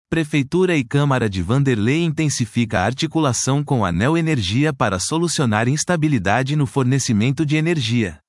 Prefeitura e Câmara de Vanderlei intensifica a articulação com a Neoenergia para solucionar instabilidade no fornecimento de energia.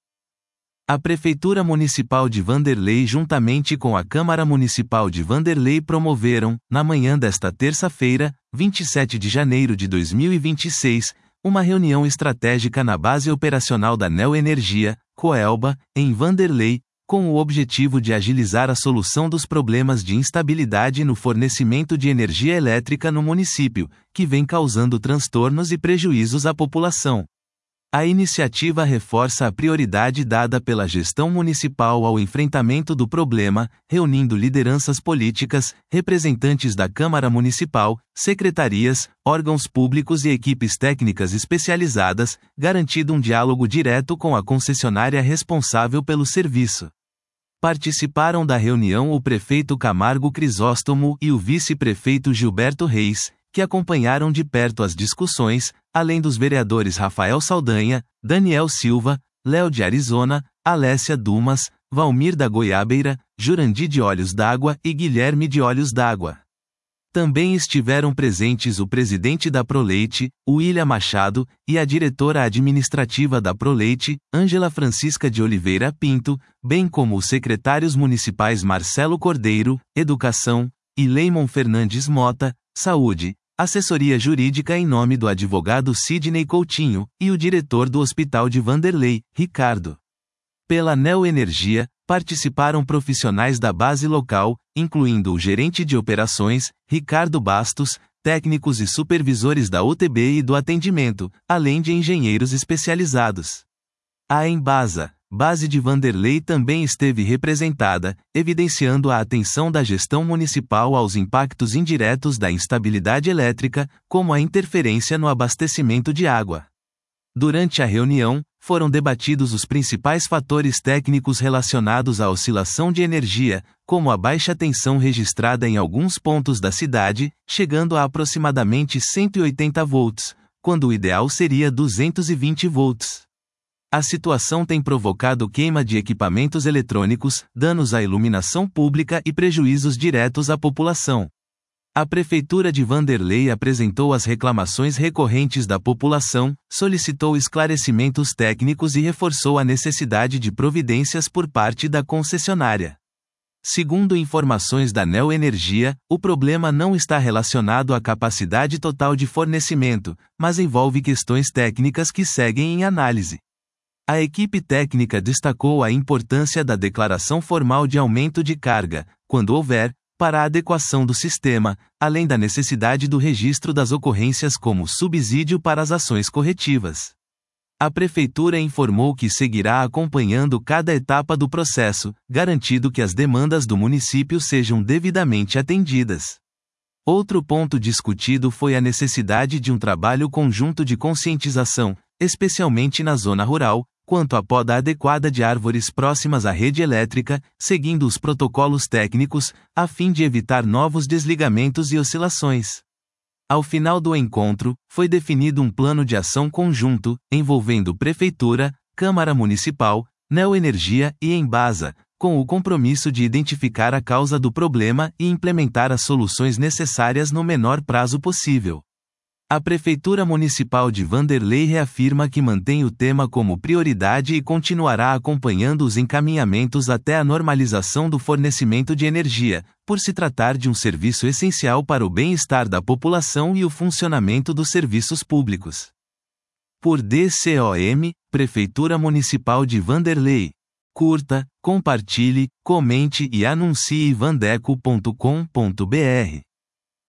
A Prefeitura Municipal de Vanderlei juntamente com a Câmara Municipal de Vanderlei promoveram, na manhã desta terça-feira, 27 de janeiro de 2026, uma reunião estratégica na base operacional da Neoenergia, Coelba, em Vanderlei, com o objetivo de agilizar a solução dos problemas de instabilidade no fornecimento de energia elétrica no município, que vem causando transtornos e prejuízos à população. A iniciativa reforça a prioridade dada pela gestão municipal ao enfrentamento do problema, reunindo lideranças políticas, representantes da Câmara Municipal, secretarias, órgãos públicos e equipes técnicas especializadas, garantindo um diálogo direto com a concessionária responsável pelo serviço. Participaram da reunião o prefeito Camargo Crisóstomo e o vice-prefeito Gilberto Reis, que acompanharam de perto as discussões, além dos vereadores Rafael Saldanha, Daniel Silva, Léo de Arizona, Alessia Dumas, Valmir da Goiabeira, Jurandir de Olhos d'Água e Guilherme de Olhos d'Água. Também estiveram presentes o presidente da Proleite, William Machado, e a diretora administrativa da Proleite, Ângela Francisca de Oliveira Pinto, bem como os secretários municipais Marcelo Cordeiro, Educação, e Leimon Fernandes Mota, Saúde, Assessoria Jurídica em nome do advogado Sidney Coutinho, e o diretor do Hospital de Vanderlei, Ricardo. Pela Neoenergia, participaram profissionais da base local, incluindo o gerente de operações, Ricardo Bastos, técnicos e supervisores da UTB e do atendimento, além de engenheiros especializados. A Embasa, base de Vanderlei, também esteve representada, evidenciando a atenção da gestão municipal aos impactos indiretos da instabilidade elétrica, como a interferência no abastecimento de água. Durante a reunião, foram debatidos os principais fatores técnicos relacionados à oscilação de energia, como a baixa tensão registrada em alguns pontos da cidade, chegando a aproximadamente 180 volts, quando o ideal seria 220 volts. A situação tem provocado queima de equipamentos eletrônicos, danos à iluminação pública e prejuízos diretos à população. A Prefeitura de Vanderlei apresentou as reclamações recorrentes da população, solicitou esclarecimentos técnicos e reforçou a necessidade de providências por parte da concessionária. Segundo informações da Neoenergia, o problema não está relacionado à capacidade total de fornecimento, mas envolve questões técnicas que seguem em análise. A equipe técnica destacou a importância da declaração formal de aumento de carga, quando houver, para a adequação do sistema, além da necessidade do registro das ocorrências como subsídio para as ações corretivas. A Prefeitura informou que seguirá acompanhando cada etapa do processo, garantindo que as demandas do município sejam devidamente atendidas. Outro ponto discutido foi a necessidade de um trabalho conjunto de conscientização, especialmente na zona rural, quanto à poda adequada de árvores próximas à rede elétrica, seguindo os protocolos técnicos, a fim de evitar novos desligamentos e oscilações. Ao final do encontro, foi definido um plano de ação conjunto, envolvendo Prefeitura, Câmara Municipal, Neoenergia e Embasa, com o compromisso de identificar a causa do problema e implementar as soluções necessárias no menor prazo possível. A Prefeitura Municipal de Vanderlei reafirma que mantém o tema como prioridade e continuará acompanhando os encaminhamentos até a normalização do fornecimento de energia, por se tratar de um serviço essencial para o bem-estar da população e o funcionamento dos serviços públicos. Por DCOM, Prefeitura Municipal de Vanderlei. Curta, compartilhe, comente e anuncie vandeco.com.br.